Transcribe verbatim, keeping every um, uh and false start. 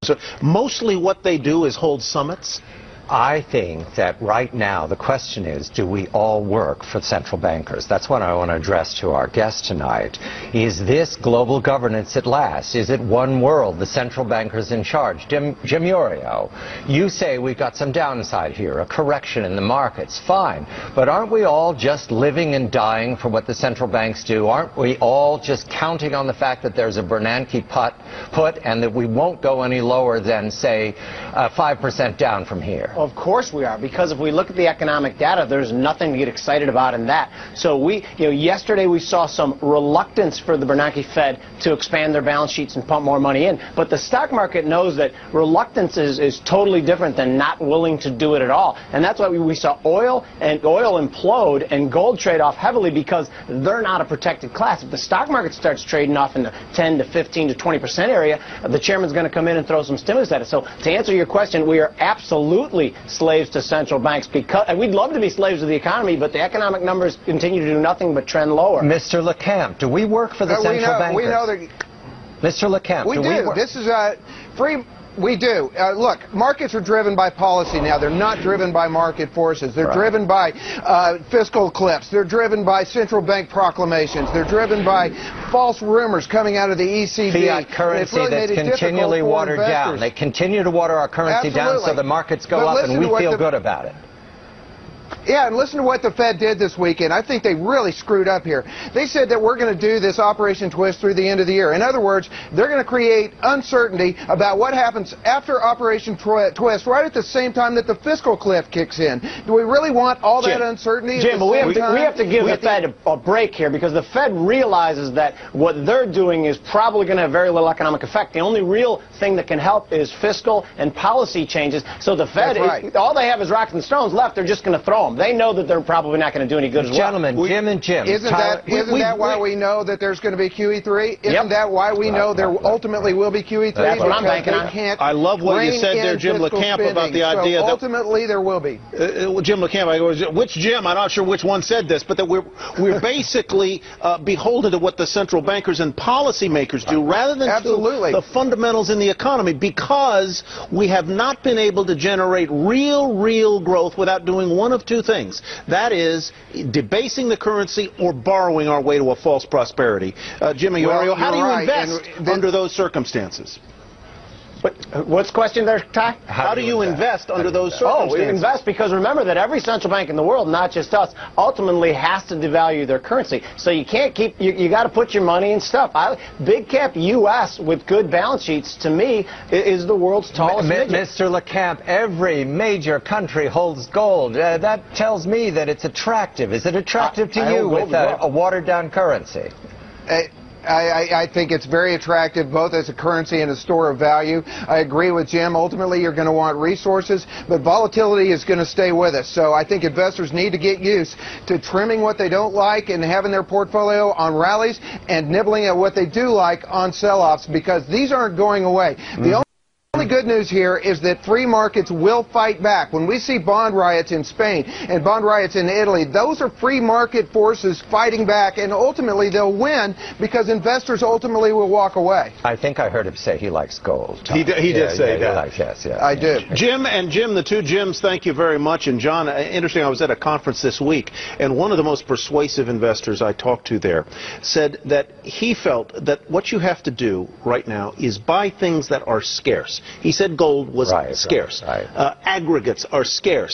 So mostly what they do is hold summits? I think that right now the question is, do we all work for central bankers? That's what I want to address to our guest tonight. Is this global governance at last? Is it one world, the central bankers in charge? Jim, Jim Iuorio, you say we've got some downside here, a correction in the markets. Fine. But aren't we all just living and dying for what the central banks do? Aren't we all just counting on the fact that there's a Bernanke put, put and that we won't go any lower than, say, uh, five percent down from here? Of course we are, because if we look at the economic data, there's nothing to get excited about in that. So we, you know, yesterday we saw some reluctance for the Bernanke Fed to expand their balance sheets and pump more money in. But the stock market knows that reluctance is, is totally different than not willing to do it at all. And that's why we, we saw oil and oil implode and gold trade off heavily, because they're not a protected class. If the stock market starts trading off in the ten to fifteen to twenty percent area, the chairman's going to come in and throw some stimulus at it. So to answer your question, we are absolutely slaves to central banks, because and we'd love to be slaves of the economy, but the economic numbers continue to do nothing but trend lower. Mister LeCamp, do we work for the uh, central we know, bankers? We know that. Mister LeCamp, we do, do. we work? This is a free. We do. Uh, look, markets are driven by policy now. They're not driven by market forces. They're right. driven driven by uh, fiscal cliffs. They're driven by central bank proclamations. They're driven by false rumors coming out of the E C B. Fiat currency really that's continually watered down. They continue to water our currency Absolutely. down so the markets go But up and we feel the, good about it. Yeah, and listen to what the Fed did this weekend. I think they really screwed up here. They said that we're going to do this Operation Twist through the end of the year. In other words, they're going to create uncertainty about what happens after Operation Twi Twist, right at the same time that the fiscal cliff kicks in. Do we really want all Jim, that uncertainty? Jim, at the but we same have, to, time? we have to give the Fed a, a break here, because the Fed realizes that what they're doing is probably going to have very little economic effect. The only real thing that can help is fiscal and policy changes. So the Fed, That's right. is, all they have is rocks and stones left. They're just going to throw them. They know that they're probably not going to do any good as well. Gentlemen, Jim and Jim. Isn't Tyler, that, isn't we, that why we, we know that there's going to be Q E three? Isn't Yep. that why we know Right, there right, right. ultimately will be Q E three? That's what I'm Because banking they on. can't I love what you rein said there, in Jim fiscal LeCamp, about spending. the idea so that ultimately there will be. Uh, Jim LeCamp, I go, which Jim? I'm not sure which one said this, but that we're we're basically uh, beholden to what the central bankers and policymakers do, rather than Absolutely. to the fundamentals in the economy, because we have not been able to generate real, real growth without doing one of two things. That is debasing the currency or borrowing our way to a false prosperity. Uh, Jim Iuorio, Well, how do you you're right. invest And then- under those circumstances? But, uh, what's the question there, Ty? How, how do you invest, invest under those circumstances? Oh, we invest because remember that every central bank in the world, not just us, ultimately has to devalue their currency. So you can't keep, you, you got to put your money in stuff. I, big cap U S with good balance sheets, to me, is the world's tallest M midget. Mister LeCamp, every major country holds gold. Uh, that tells me that it's attractive. Is it attractive to I- I you hold gold with a, as well. a watered-down currency? Uh, I, I, I think it's very attractive, both as a currency and a store of value. I agree with Jim. Ultimately, you're going to want resources, but volatility is going to stay with us. So I think investors need to get used to trimming what they don't like and having their portfolio on rallies and nibbling at what they do like on sell-offs, because these aren't going away. Mm-hmm. The only The only good news here is that free markets will fight back. When we see bond riots in Spain and bond riots in Italy, those are free market forces fighting back, and ultimately they'll win because investors ultimately will walk away. I think I heard him say he likes gold. He did, he did yeah, say yeah, that. He likes, yes, yes. I do. Jim and Jim, the two Jims, thank you very much. And John, uh, interesting, I was at a conference this week, and one of the most persuasive investors I talked to there said that he felt that what you have to do right now is buy things that are scarce. He said gold was Right, scarce. right, right. Uh, aggregates are scarce.